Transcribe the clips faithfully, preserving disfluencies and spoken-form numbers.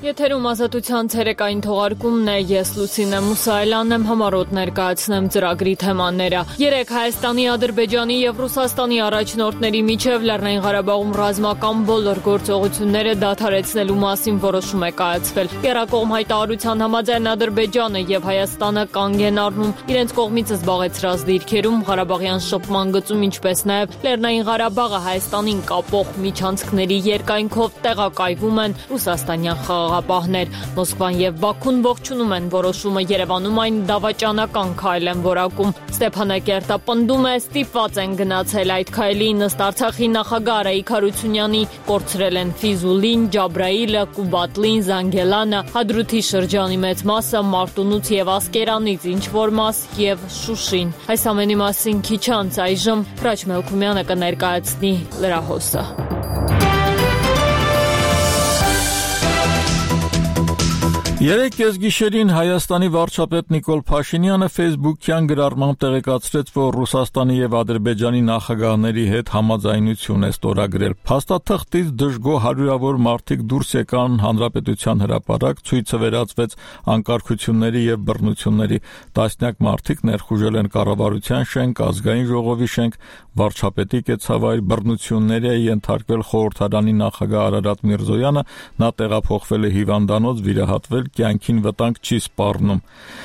Եթերում ազատության ցերեկային թողարկումն է, ես Լուսինե Մուսայելյանն եմ, համառոտ ներկայացնեմ ծրագրի թեմաները։ Երեկ Հայաստանի, Ադրբեջանի և Ռուսաստանի առաջնորդների միջև Լեռնային Ղարաբաղում ռազմական բոլոր գործողությունները դադարեցնելու մասին որոշում է կայացվել։ Եռակողմ հայտարարության համաձայն Ադրբեջանը և Հայաստանը կանգ են առնում իրենց կողմից զբաղեցրած դիրքերում Ղարաբաղյան շփման գծում, ինչպես նաև Լեռնային Ղարաբաղը Հայաստանին կապող միջանցքների երկայնքով տեղակայվում են ռուսաստանյան խաղաղապահներ։ Մոսկվան և Բաքուն ողջունում են որոշումը, Երևանում այն դավաճանական քայլ են որակում։ Ստեփանակերտը պնդում է, ստիպված են գնացել այդ քայլին, ըստ Արցախի նախագահ Արայիկ Հարությունյանի, կորցրել են Ֆիզուլին, Ջաբրայիլը, Կուբատլին, Զանգելանը, Հադրութի շրջանի մեծ մասը, Մարտունուց և Ասկերանից ինչ-որ մաս և Շուշին։ Այս ամենի մասին քիչ անց այժմ Հրաչ Մելքումյանը կներկայացնի լրահոսը։ Երեկ կեսգիշերին Հայաստանի վարչապետ Նիկոլ Փաշինյանը Facebook-յան գրառմամբ տեղեկացրեց, որ Ռուսաստանի և Ադրբեջանի նախագահների հետ համաձայնություն է ստորագրել։ Փաստաթղթից դժգոհ հարյուրավոր մարդիկ դուրս եկան Հանրապետության հրապարակ, ցույցը վերածվեց անկարգությունների և բռնությունների։ Տասնյակ մարդիկ ներխուժել են կառավարության շենք, ազգային ժողովի շենք, վարչապետի կեցավայր, բռնությունների է ենթարկվել խորհրդարանի նախագահ Արարատ Միրզոյանը, նա տեղափոխվել է հիվանդանոց, վիրահատվել, կյանքին վտանգ չի սպառնում։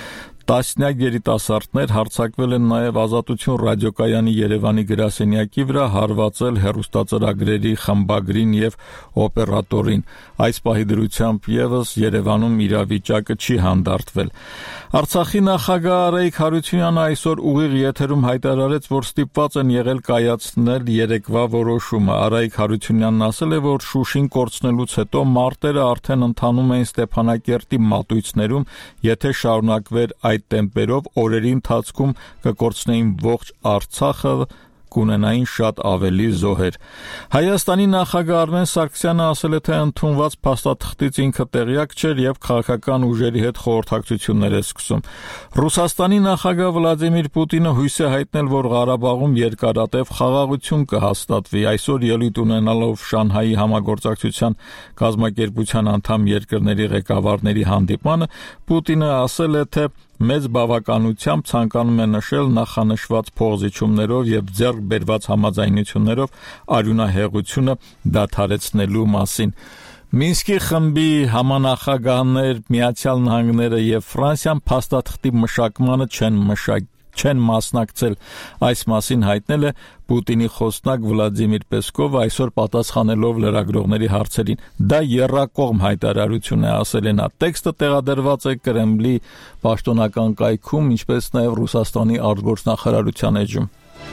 Տասնյակ երիտասարդներ հարձակվել են նաև Ազատություն ռադիոկայանի Երևանի գրասենյակի վրա, հարվածել հեռուստածրագրերի խմբագրին և օպերատորին։ Այս պահի դրությամբ ևս Երևանում իրավիճակը չի հանդարտվել։ Արցախի նախագահ Արայիկ Հարությունյանը այսօր ուղիղ եթերում հայտարարեց, որ ստիպված են եղել կայացնել երեկվա որոշումը։ Արայիկ Հարությունյանն ասել է, որ Շուշին կորցնելուց հետո մարտերը արդեն ընթանում էին Ստեփանակերտի մատույցներում, եթե շարունակվեր այդ տեմպերով, օրերի ընթացքում կկորցնեին ողջ Արցախը, կունենային շատ ավելի զոհեր։ Հայաստանի նախագահ Արմեն Սարգսյանը ասել է, թե ընդունված փաստաթղթից ինքը տեղյակ չէր և քաղաքական ուժերի հետ խորհրդակցություններ է սկսում։ Ռուսաստանի նախագահ Վլադիմիր Պուտինը հույս է հայտնել, որ Ղարաբաղում երկարատև խաղաղություն կհաստատվի։ Այսօր ելույթ ունենալով Շանհայի համագործակցության կազմակերպության անդամ երկրների ղեկավարների հանդիպմանը, Պուտինը ասել է, թե մեծ բավականությամբ ցանկանում է նշել նախանշված փոխզիջումներով և ձեռք բերված համաձայնություններով արյունահեղությունը դադարեցնելու մասին։ Մինսկի խմբի համանախագահներ Միացյալ Նահանգները և Ֆրանսիան փաստաթղթի մշակմանը չեն մշակ չեն մասնակցել։ Այս մասին հայտնել է Պուտինի խոսնակ Վլադիմիր Պեսկովը այսօր պատասխանելով լրագրողների հարցերին։ Դա եռակողմ հայտարարություն է, ասել է նա։ Տեքստը տեղադրված է Կրեմլի պաշտոնական կայքում, ինչպես նաև Ռուսաստանի արտգործնախարարության էջում։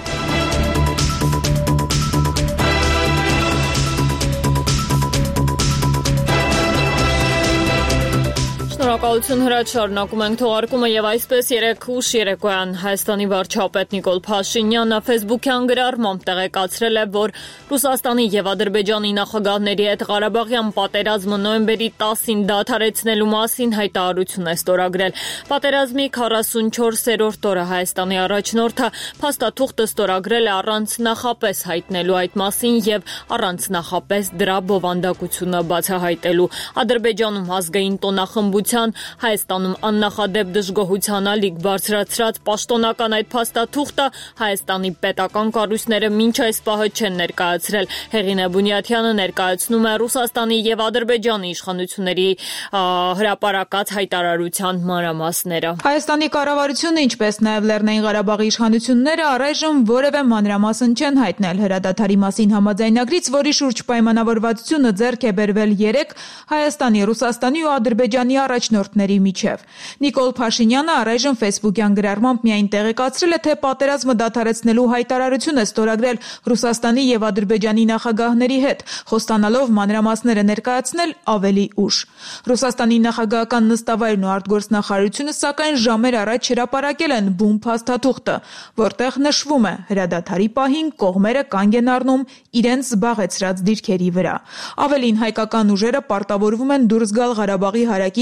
Շնորհակալություն Հրաչ, շարունակում ենք թողարկումը և այսպես երեկ ուշ երեկոյան Հայաստանի վարչապետ Նիկոլ Փաշինյանը Facebook-յան գրառմամբ տեղեկացրել է, որ Ռուսաստանի և Ադրբեջանի նախագահների հետ Ղարաբաղյան պատերազմը նոյեմբերի տասին դադարեցնելու մասին հայտարարություն է ստորագրել։ Պատերազմի քառասունչորսերորդ օրը Հայաստանի առաջնորդը փաստաթուղթը ստորագրել է առանց նախապես հայտնելու այդ մասին և առանց նախապես դրա բովանդակությունը բացահայտելու։ Ադրբեջանում ազգային տոնախմբության, Հայաստանում աննախադեպ դժգոհության ալիք բարձրացրած պաշտոնական այդ փաստաթուղթը Հայաստանի պետական կառույցները մինչ այս պահը չեն ներկայացրել։ Հեղինե Բունյաթյանը ներկայացնում է Ռուսաստանի և Ադրբեջանի իշխանությունների հրապարակած հայտարարության մանրամասները։ Հայաստանի կառավարությունը, ինչպես նաև Լեռնային Ղարաբաղի իշխանությունները առայժմ որևէ մանրամասն չեն հայտնել հրադադարի մասին համաձայնագրից, որի շուրջ պայմանավորվածությունը ձեռք է բերվել երեկ Հայաստանի, Ռուսաստանի ու Ադրբեջանի առաջնորդների միջև։ Նիկոլ Փաշինյանը առայժմ Facebook-յան գրառմամբ միայն տեղեկացրել է, թե պատերազմը դադարեցնելու հայտարարություն է ստորագրել Ռուսաստանի և Ադրբեջանի նախագահների հետ, խոստանալով մանրամասները ներկայացնել ավելի ուշ։ Ռուսաստանի նախագահական նստավայրն ու արտգործնախարարությունը սակայն ժամեր առաջ հրապարակել են բուն փաստաթուղթը, որտեղ նշվում է հրադադարի պահին կողմերը կանգ են առնում իրենց զբաղեցրած դիրքերի վրա։ Ավելին, հայկական ուժերը պարտավորվում են դուրս գալ Ղարաբաղի հարակից բոլոր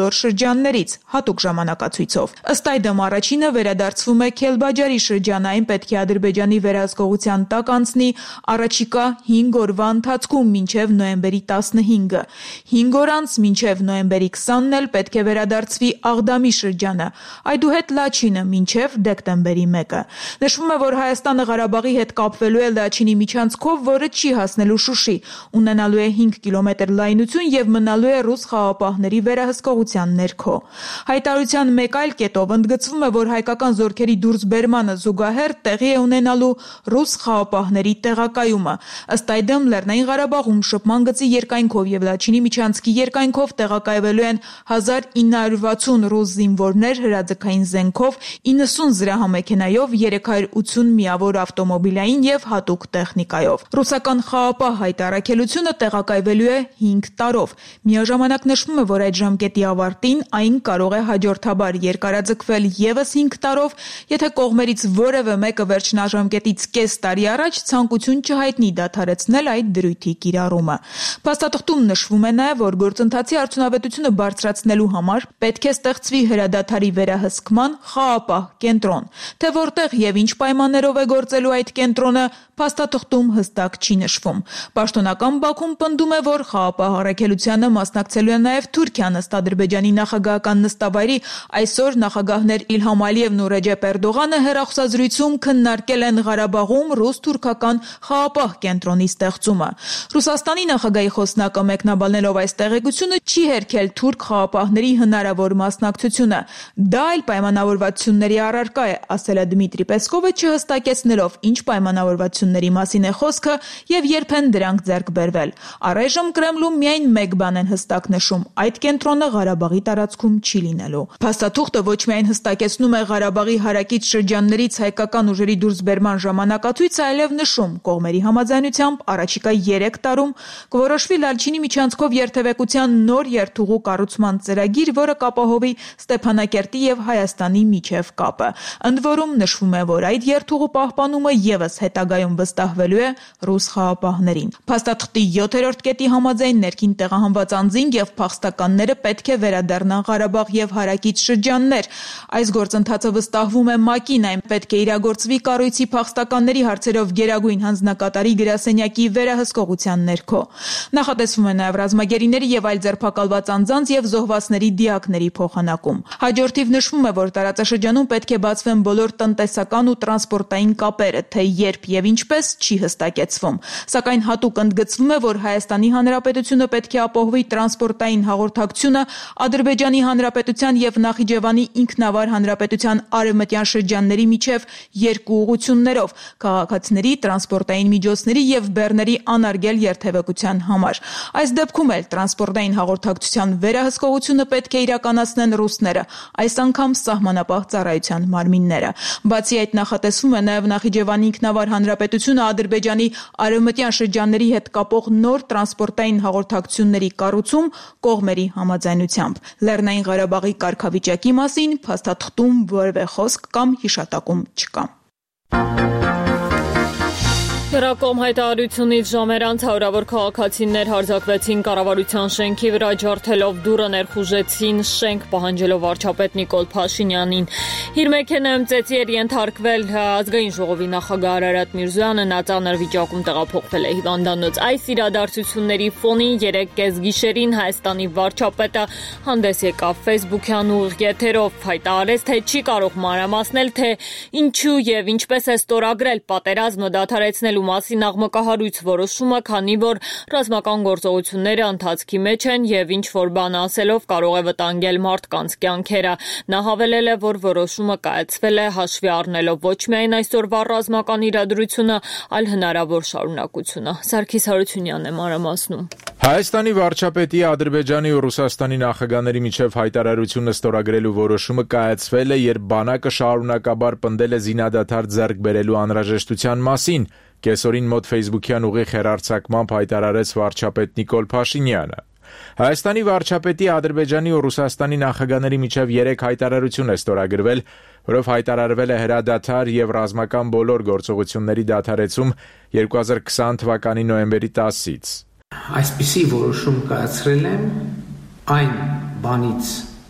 բոլոր շրջաններից հատուկ ժամանակացույցով։ Ըստ այդմ առաջինը վերադարձվում է Քելբաջարի շրջանային, պետք է Ադրբեջանի վերահսկողության տակ անցնի առաջիկա հինգ օրվա ընթացքում մինչև նոյեմբերի տասնհինգը։ հինգ օր անց մինչև նոյեմբերի քսանն էլ պետք է վերադարձվի Աղդամի շրջանը, այդուհետ Լաչինը մինչև դեկտեմբերի մեկը։ Նշվում է, որ Հայաստանը Ղարաբաղի հետ կապվելու է Լաչինի միջանցքով, որը չի հասնելու Շուշի, ունենալու է հինգ կիլոմետր լայնություն եւ մնալու է ռուս խաղապահների վերահսկողության ներքո։ Հայտարարության մեկ այլ կետով ընդգծվում է, որ հայկական զորքերի դուրսբերմանը զուգահեռ տեղի է ունենալու ռուս խաղապահների տեղակայումը։ Ըստ այդմ Լեռնային Ղարաբաղում շփման գծի երկայնքով եւ Լաչինի միջանցքի երկայնքով տեղակայվելու են հազար ինը հարյուր վաթսուն ռուս զինվորներ հրաձգային զենքով, իննսուն զրահամեքենայով, երեք հարյուր ութսուն միավոր ավտոմոբիլային եւ հատուկ տեխնիկայով։ Ռուսական խաղապահ հայտարարությունը տեղակայվելու է հինգ տարով։ Միաժամանակ նշվում է, որ այդ ժամկետի ավարտին այն կարող է հաջորդաբար երկարաձգվել եւս հինգ տարով, եթե կողմերից որևէ մեկը վերջնաժամկետից կես տարի առաջ ցանկություն չհայտնի դադարեցնել այդ դրույթի կիրառումը։ Փաստաթղթում նշվում է նաեւ, որ գործընթացի արդյունավետությունը բարձրացնելու համար պետք է ստեղծվի հրադադարի վերահսկման խաղապահ կենտրոն, թե որտեղ եւ ինչ պայմաններով է գործելու այդ կենտրոնը, փաստաթղթում հստակ չի նշվում։ Պաշտոնական Բաքուն պնդում է, որ խաղապահ առաքելությանը մասնակցելու է նաեւ Թուրքիան, ըստ Ադրբեջանի նախագահական նստավայրի այսօր նախագահներ Իլհամ Ալիևն ու Ռեջեփ Էրդողանը հեռախոսազրույցում քննարկել են Ղարաբաղում ռուս-թուրքական խաղապահ կենտրոնի ստեղծումը։ Ռուսաստանի նախագահի խոսնակը մեկնաբանելով այս տեղեկությունը չի հերքել թուրք խաղապահների հնարավոր մասնակցությունը։ Դա այլ պայմանավորվածությունների առարկա է, ասել է Դմիտրի Պեսկովը, չհստակեցնելով ինչ պայմանավորվածությունների մասին է խոսքը եւ երբ են դրանք ձեռք բերվել։ Առայժմ Կրեմլում միայն մեկ բան են հստակ նշում՝ այդ կենտրոնը Ղարաբաղի տարածքում չի լինելու։ Փաստաթուղթը ոչ միայն հստակեցնում է Ղարաբաղի հարակից շրջաններից հայկական ուժերի դուրսբերման ժամանակացույցը, այլև նշում՝ կողմերի համաձայնությամբ առաջիկա երեք տարում կորոշվի Լաչինի միջանցքով երթևեկության նոր երթուղու կառուցման ծրագիր, որը կապահովի Ստեփանակերտի եւ Հայաստանի միջև կապը։ Ընդ որում նշվում է, որ այդ երթուղու պահպանումը եւս հետագայում վստահվելու է ռուս խաղապահներին։ Փաստաթղթի յոթերորդ կետի համաձայն ներքին տեղահանված անձինք եւ փախստականները պետք է վերադառնան Ղարաբաղ եւ հարակից շրջաններ։ Այս գործընթացը վստահվում է ՄԱԿ-ին, այն պետք է իրագործվի կառույցի փախստականների հարցերով գերագույն հանձնակատարի գրասենյակի վերահսկողության ներքո։ Նախատեսվում է նաեւ ռազմագերիների եւ այլ ձերբակալված անձանց եւ զոհվածների դիակների փոխանակում։ Հաջորդիվ նշվում է, որ տարածաշրջանում պետք է բացվեն բոլոր տնտեսական ու տրանսպորտային կապերը, թե երբ եւ ինչպես չի հստակեցվում։ Սակայն հատուկ ընդգծվում է, որ Հայաստանի Հանրապետությունը պետք է ապահովի տրանսպորտային հաղորդակցությունը Ադրբեջանի Հանրապետության եւ Նախիջևանի ինքնավար հանրապետության արևմտյան շրջանների միջև երկու ուղղություններով՝ քաղաքացիների, տրանսպորտային միջոցների եւ բեռների անարգել երթևեկության համար։ Այս դեպքում էլ տրանսպորտային հաղորդակցության վերահսկողությունը պետք է իրականացնեն ռուսները, այս անգամ սահմանապահ ծառայության մարմինները։ Բացի այդ, նախատեսվում է նաեւ Նախիջևանի ինքնավար հանրապետությունը Ադրբեջանի արևմտյան շրջանների հետ կապող նոր տրանսպորտային հաղորդակցությունների կառուցում կողմերի համաձայնությամբ։ Լեռնային Ղարաբաղի կարգավիճակի մասին փաստաթղթում որևէ խոսք կամ հիշատակում չկա։ Հերակոմ հայտարարությունից ժամեր անց հարյուրավոր քաղաքացիներ հարձակվեցին կառավարության շենքի վրա, ջարդելով դուռը ներխուժեցին շենք, պահանջելով վարչապետ Նիկոլ Փաշինյանին։ Իր մեքենայում ծեծի էր ենթարկվել ազգային ժողովի նախագահ Արարատ Միրզոյանը, նա ծանր վիճակում տեղափոխվել է հիվանդանոց։ Այս իրադարձությունների ֆոնին երեկ կեսգիշերին Հայաստանի վարչապետը հանդես եկավ Facebook-յան ուղիղ եթերով, հայտարարեց, թե չի կարող մանրամասնել, թե ինչու եւ ինչպես է ստորագրել պատերազմը դադարեցնելու մասին աղմկահարույց որոշումը, քանի որ ռազմական գործողությունները ընթացքի մեջ են եւ ինչ որ բան ասելով կարող է վտանգել մարդկանց կյանքերը։ Նա հավելել է, որ որոշումը կայացվել է հաշվի առնելով ոչ միայն այսօրվա ռազմական իրադրությունը, այլ հնարավոր շարունակությունը։ Սարգիս Հարությունյանն է մանրամասնում։ Հայաստանի վարչապետի, Ադրբեջանի ու Ռուսաստանի նախագահների միջև հայտարարությունը ստորագրելու որոշումը կայացվել է, երբ բանակը շարունակաբար պնդել է զինադադար ձեռք բերելու անհրաժեշտության մասին։ Կեսօրին մոտ Facebook-յան ուղիղ հեռարձակմամբ հայտարարեց վարչապետ Նիկոլ Փաշինյանը։ Հայաստանի վարչապետի, Ադրբեջանի ու Ռուսաստանի նախագահների միջև երեք հայտարարություն է ստորագրվել, որով հայտարարվել է հրադադար եւ ռազմական բոլոր գործողությունների դադարեցում երկու հազար քսան թվականի նոյեմբերի տասից։ Այսպիսի որոշում կայացրել եմ այն բանից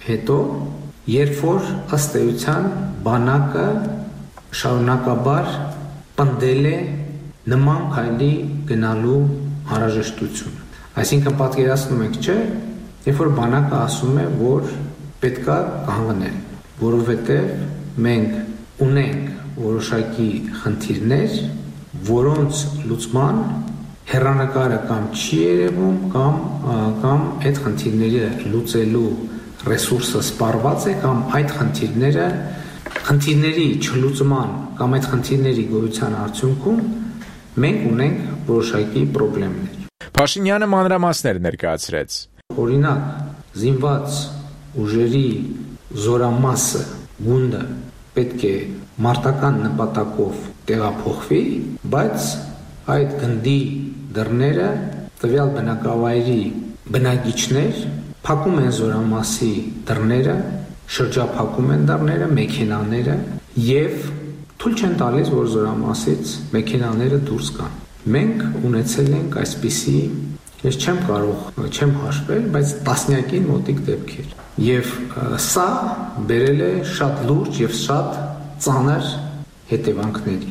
հետո, երբ որ ըստ էության բանակը շարունակաբար պնդել է նման քայլի գնալու անհրաժեշտությունը։ Այսինքն պատկերացնում եք, չէ, երբ որ բանակը ասում է, որ պետքա կանգնել, որովհետև մենք ունենք որոշակի խնդիրներ, որոնց լուծման հեռանկարը կամ չի երևում, կամ կամ այդ խնդիրները լուծելու ռեսուրսը սպառված է, կամ այդ խնդիրները խնդիրների չլուծման կամ այդ խնդիրների գոյության արդյունքում մենք ունենք որոշակի խնդիրներ։ Փաշինյանը մանրամասներ ներկայացրեց։ Օրինակ, զինված ուժերի զորամասը, գունդը պետք է մարտական նպատակով տեղափոխվի, բայց այդ գնդի դռները տվյալ բնակավայրի բնակիչներ փակում են զորամասի դռները, շրջափակում են դռները, մեքենաները եւ թույլ չեն տալիս, որ զորամասից մեքենաները դուրս գան։ Մենք ունեցել ենք այսպիսի, ես չեմ կարող, չեմ հաշվել, բայց տասնյակին մոտիկ դեպքեր։ Եվ սա բերել է շատ լուրջ եւ շատ ծանր հետևանքների,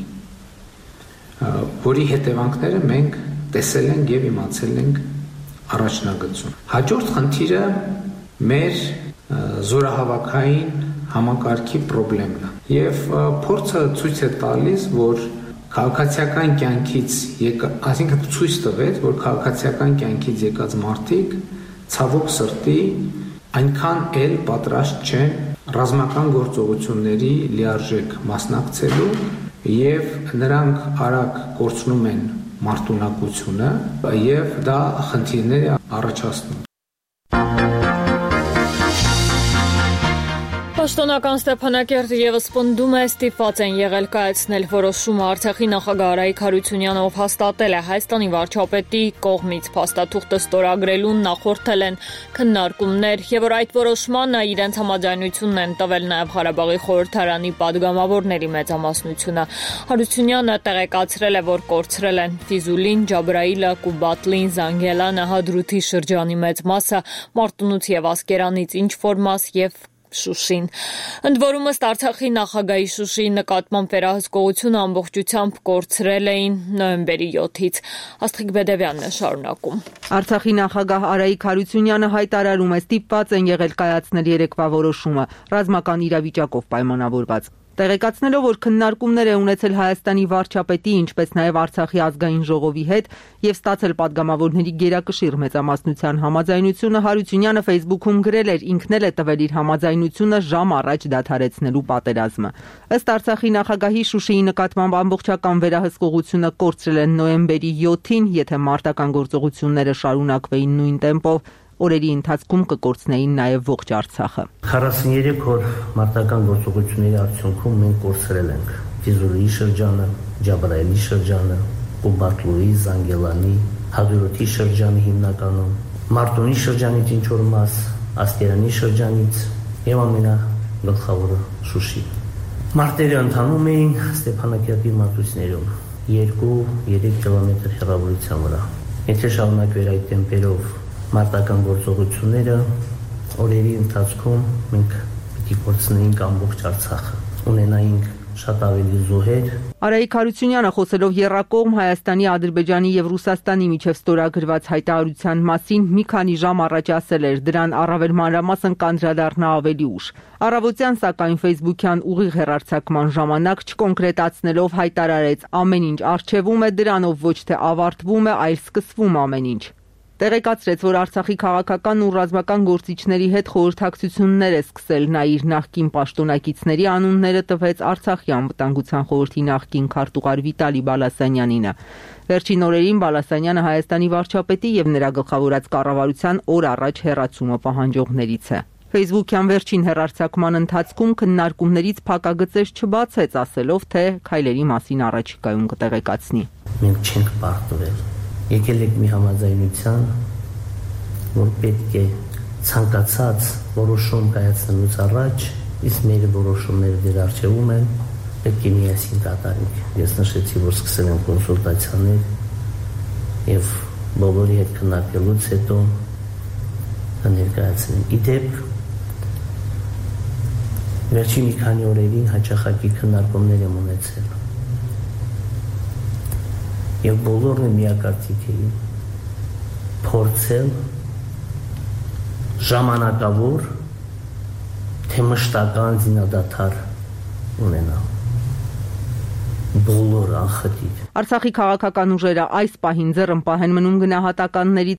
որի հետևանքները մենք տեսել ենք եւ իմացել ենք առաջնագծում։ Հաջորդ խնդիրը մեր զորահավաքային համակարգի խնդիրն է։ Եվ փորձը ցույց է տալիս, որ քաղաքացիական կյանքից եկա, այսինքն ցույց տվեց, որ քաղաքացիական կյանքից եկած մարդիկ ցավոք սրտի այնքան էլ պատրաստ չեն ռազմական գործողությունների լիարժեք մասնակցելու եւ նրանք արագ կորցնում են մարտունակությունը եւ դա խնդիրներ է առաջացնում։ Պաշտոնական Ստեփանակերտը եւս պնդում է, ստիպված են եղել կայացնել որոշումը Արցախի նախագահ Արայիկ Հարությունյանը, ով հաստատել է Հայաստանի վարչապետի կողմից փաստաթուղթը ստորագրելուն, նախորդել են քննարկումներ եւ որ այդ որոշմանը իրենց համաձայնությունն են տվել նաեւ Ղարաբաղի խորհրդարանի падգամավորների մեծամասնությունը։ Հարությունյանը տեղեկացրել է, որ կորցրել են Ֆիզուլին, Ջաբրայիլը, Կուբատնին, Զանգելանը, Հադրութի շրջանի մեծ մասը, Մարտունուց եւ Ասկերանից ինչ որ մաս եւ Շուշին։ Ընդ որում ըստ Արցախի նախագահի Շուշիի նկատմամբ վերահսկողությունը ամբողջությամբ կորցրել էին նոյեմբերի յոթից։ Աստղիկ Բեդևյանն է շարունակում։ Արցախի նախագահ Արայիկ Հարությունյանը հայտարարում է, ստիպված են եղել կայացնել երեկվա որոշումը, ռազմական իրավիճակով պայմանավորված։ Տեղեկացնելով, որ քննարկումներ է ունեցել Հայաստանի վարչապետի, ինչպես նաև Արցախի ազգային ժողովի հետ եւ ստացել падգամավորների գերակշիռ մեծամասնության համաձայնությունը, Հարությունյանը Facebook-ում գրել էր, ինքն էլ է տվել իր համաձայնությունը ժամ առաջ դադարեցնելու պատերազմը։ Ըստ Արցախի նախագահի Շուշիի նկատմամբ ամբողջական վերահսկողությունը կորցրել են նոյեմբերի յոթին, եթե մարտական գործողությունները շարունակվեին նույն տեմպով, օրերի ընթացքում կկորցնեին նաև ողջ Արցախը։ քառասուններեք օր մարտական գործողությունների արդյունքում մենք կորցրել ենք Ֆիզուլի շրջանը, Ջաբրայիլի շրջանը, Կուբատնի, Զանգելանի, Հադրութի շրջանը հիմնականում, Մարտունի շրջանից ինչ որ մաս, Ասկերանի շրջանից եւ ամենագլխավորը Շուշի։ Մարտերը ընթանում էին Ստեփանակերտի մատուցներում, երկու-երեք կիլոմետր հեռավորության վրա։ Եթե շարունակվեր այդ տեմպերով մարտական գործողությունները, օրերի ընթացքում մենք պիտի կորցնեինք ամբողջ Արցախը, ունենայինք շատ ավելի զոհեր։ Արայիկ Հարությունյանը խոսելով եռակողմ Հայաստանի, Ադրբեջանի եւ Ռուսաստանի միջև ստորագրված հայտարարության մասին մի քանի ժամ առաջ ասել էր, դրան առավել մանրամասն կանդրադառնա ավելի ուշ։ Առավոտյան սակայն Facebook-յան ուղիղ հեռարձակման ժամանակ չկոնկրետացնելով հայտարարեց, ամեն ինչ արժևում է, դրանով ոչ թե ավարտվում է, այլ սկսվում ամեն ինչ։ Տեղեկացրեց, որ Արցախի քաղաքական ու ռազմական գործիչների հետ խորհրդակցություններ է սկսել, նա իր նախկին պաշտոնակիցների անունները տվեց Արցախի անվտանգության խորհրդի նախկին քարտուղար Վիտալի Բալասանյանինը։ Վերջին օրերին Բալասանյանը Հայաստանի վարչապետի եւ նրա գլխավորած կառավարության օր առաջ հեռացումը պահանջողներից է։ Facebook-յան վերջին հեռարձակման ընթացքում քննարկումներից փակագծեր չբացեց, ասելով, թե քայլերի մասին առաջիկայում կտեղեկացնի։ Մենք չենք պարտվել։ Եկել եք մի համաձայնության, որ պետք է ցանկացած որոշում կայացնելուց առաջ, իսկ մեր որոշումները դեռ արժևում են, պետք է միասին կատարենք։ Ես նշեցի, որ սկսել եմ կոնսուլտացիաներ եւ բոլորի հետ քննարկելուց հետո ներկայացնեմ։ Իդեպ Վերջին մի քանի օրերին հաճախակի քննարկումներ եմ ունեցել։ Եվ բոլորն են միակարծիք էին փորձել ժամանակավոր թե մշտական զինադադար ունենալ։ Բոլոր անխտիր։ Արցախի քաղաքական ուժերը այս պահին ձեռնպահ են մնում գնահատականների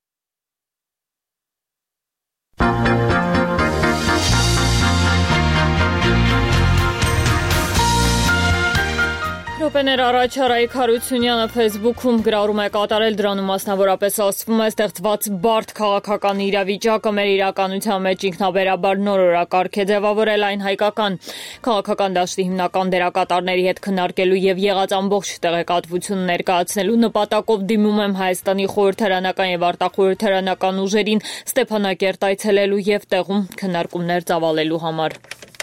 Րոպեներ առաջ Արայիկ Հարությունյանը Facebook-ում գրառում է կատարել, դրանում մասնավորապես ասվում է ստեղծված բարդ քաղաքական իրավիճակը մեր իրականության մեջ ինքնաբերաբար նոր օրակարգ է ձևավորել, այն հայկական քաղաքական դաշտի հիմնական դերակատարների հետ քննարկելու եւ եղած ամբողջ տեղեկատվությունը ներկայացնելու նպատակով դիմում եմ Հայաստանի խորհրդարանական եւ արտախորհրդարանական ուժերին Ստեփանակերտ այցելելու եւ տեղում քննարկումներ ծավալելու համար։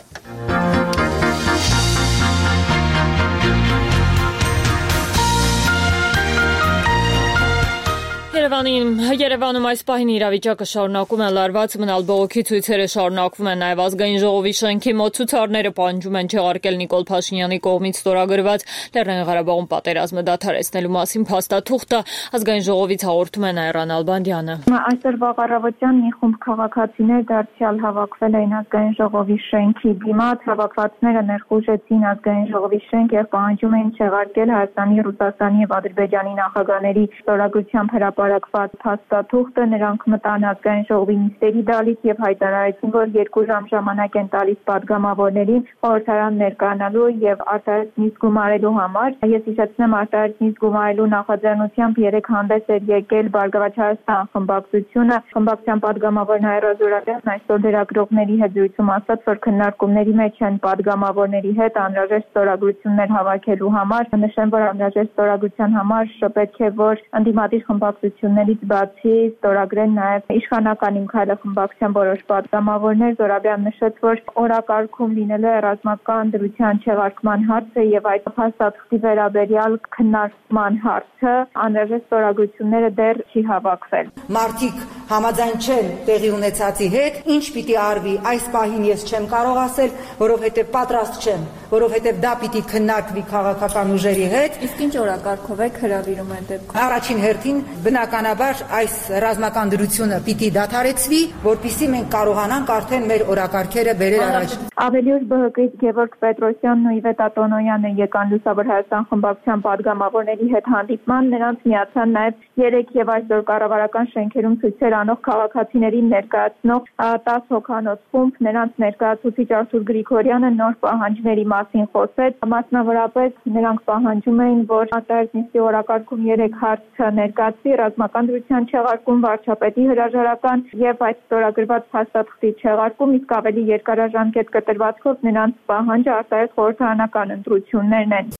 Երևանում այս պահին իրավիճակը շարունակում է լարված մնալ, բողոքի ցույցերը շարունակվում են, նաև ազգային ժողովի շենքի մոտ ցուցարները պահանջում են չեղարկել Նիկոլ Փաշինյանի կողմից ստորագրված Լեռնային Ղարաբաղում պատերազմը դադարեցնելու մասին փաստաթուղթը, ազգային ժողովից հաղորդում է Նայռան Ալբանդյանը։ Այսօր վաղ առավոտյան մի խումբ քաղաքացիներ դարձյալ հավաքվել էին ազգային ժողովի շենքի դիմաց, հավաքվածները ներխուժեցին ազգային ժողովի շենք եւ պահանջում էին չեղարկել Հայաստանի, Ռուսաստանի եւ Ադրբեջանի նախագահների ստորագրությամբ հրապարակված փաստաթուղթը, նրանք մտան ազգային ժողովի նիստերի դալից եւ հայտարարեցին, որ երկու ժամ ժամանակ են տալիս падգամավորներին խորհրդարան ներկայանալու եւ արտահայտ նիստ գումարելու համար։ Ես հիշեցնեմ, արտահայտ նիստ գումարելու նախաձեռնությամբ երեք հանդես էր եկել Բարգավաճ Հայաստան խմբակցությունը, խմբակցության падգամավոր Նայրա Զորաբյանն այսօր լրագրողների հետ զրույցում ասաց, որ քննարկումների մեջ են падգամավորների հետ անհրաժեշտ ստորագրություններ հավաքելու համար։ Նշեմ, որ անհրաժեշտ ստորագրության համար պետք է որ ընդդիմադիր խմբակցություններից բացի ստորագրեն նաև իշխանական Իմ քայլը խմբակցության որոշ падգամավորներ։ Զորաբյանն նշեց, որ օրակարգում լինելու է ռազմական դրության չեղարկման հարցը եւ այդ փաստաթղթի վերաբերյալ քննարկման հարցը, անհրաժեշտ ստորագրությունները դեռ չի հավաքվել։ Մարտիկ համաձայն չեն տեղի ունեցածի հետ, ինչ պիտի արվի այս պահին ես չեմ կարող ասել, որովհետեւ պատրաստ չեմ, որովհետեւ դա պիտի քննարկվի քաղաքական ուժերի հետ։ Իսկ ինչ օրակարգով եք հրավիրում այդ դեպքում։ Առաջին հերթին բնականաբար այս ռազմական դրությունը պիտի դադարեցվի, որպեսզի մենք կարողանանք արդեն մեր օրակարգերը բերել առաջ։ Ավելի ուշ ԲՀԿ-ից Գևորգ Պետրոսյանն ու Իվետա Տոնոյանը եկան Լուսավոր Հայաստան խմբակցության падգամավորների հետ հանդիպման, նրանց միացան նաև երեք եւ այսօր կառավարական շենքերում ցույցեր անող քաղաքացիներին ներկայացնող տասը հոգանոց խումբ, նրանց ներկայացուցիչ Արթուր Գրիգորյանը նոր պահանջների մասին խոսեց, մասնավորապես նրանք պահանջում էին, որ արտահայտ նիստի օրակարգում երեք հարց ներկայացվի, ռազմական դրության չեղարկում, վարչապետի հրաժարական եւ այդ ստորագրված փաստաթղթի չեղարկում, իսկ ավելի երկարաժամկետ կտրվածքով նրանց պահանջը արտահայտ խորհրդարանական ընտրություններն են։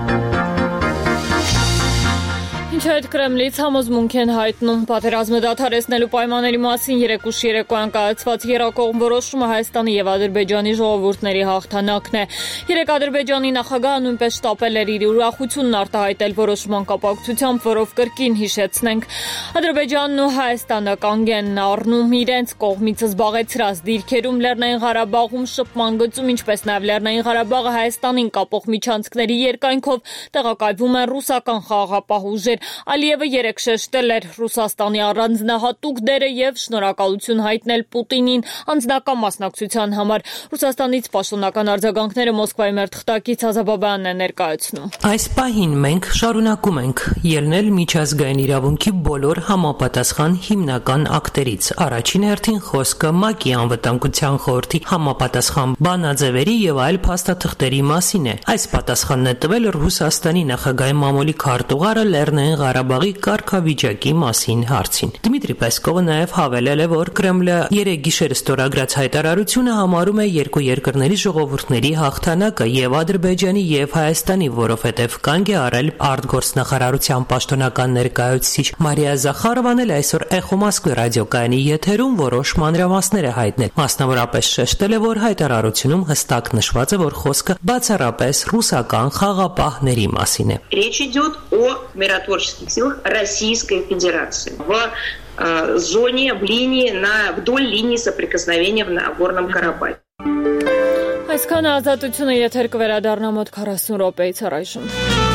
Ինչ այդ Կրեմլից համոզմունք են հայտնում պատերազմը դադարեցնելու պայմանների մասին երեկուշ երեկոյան կայացված եռակողմ որոշումը Հայաստանի եւ Ադրբեջանի ժողովուրդների հաղթանակն է։ Երեք Ադրբեջանի նախագահը նույնպես շտապել էր իր ուրախությունն արտահայտել որոշման կապակցությամբ, որով կրկին հիշեցնենք Ադրբեջանն ու Հայաստանը կանգ են առնում իրենց կողմից զբաղեցրած դիրքերում Լեռնային Ղարաբաղում շփման գծում, ինչպես նաեւ Լեռնային Ղարաբաղը Հայաստանին կապող միջանցքների երկայնքով տեղակայվում են ռուսական խաղաղապահ ուժեր։ Ալիևը երեք շեշտել էր Ռուսաստանի առանձնահատուկ դերը եւ շնորհակալություն հայտնել Պուտինին անձնական մասնակցության համար։ Ռուսաստանից պաշտոնական արձագանքները Մոսկվայի մեր թղթակից Ազաբաբյանն է ներկայացնում։ Այս պահին մենք շարունակում ենք ելնել միջազգային իրավունքի բոլոր համապատասխան հիմնական ակտերից։ Առաջին հերթին խոսքը ՄԱԿ-ի անվտանգության խորհրդի համապատասխան բանաձևերի եւ այլ փաստաթղթերի մասին է։ Այս պատասխանն է տվել Ռուսաստանի նախագահի մամուլի քարտուղարը Լեռնային Ղարաբաղի կարգավիճակի մասին հարցին։ Դմիտրի Պեսկովը նաև հավելել է, որ Կրեմլը երեք գիշեր ստորագրած հայտարարությունը համարում է երկու երկրների ժողովուրդների հաղթանակը եւ Ադրբեջանի եւ Հայաստանի, որովհետեւ կանգ է առել արտգործնախարարության պաշտոնական ներկայացուցիչ Մարիա Զախարովան էլ այսօր Էխո Մոսկվի ռադիոկայանի եթերում որոշ մանրամասներ է հայտնել։ Մասնավորապես շեշտել է, որ հայտարարությունում հստակ նշված է, որ խոսքը բացառապես ռուսական խաղապահների մասին է։ Речь идет о миротворческих силах Российской Федерации в э, зоне, в линии, на, вдоль линии соприкосновения в Нагорном Карабахе. Այսքան ազատությունը եթեր կվերադառնա մոտ քառասուն րոպեից առայժմ։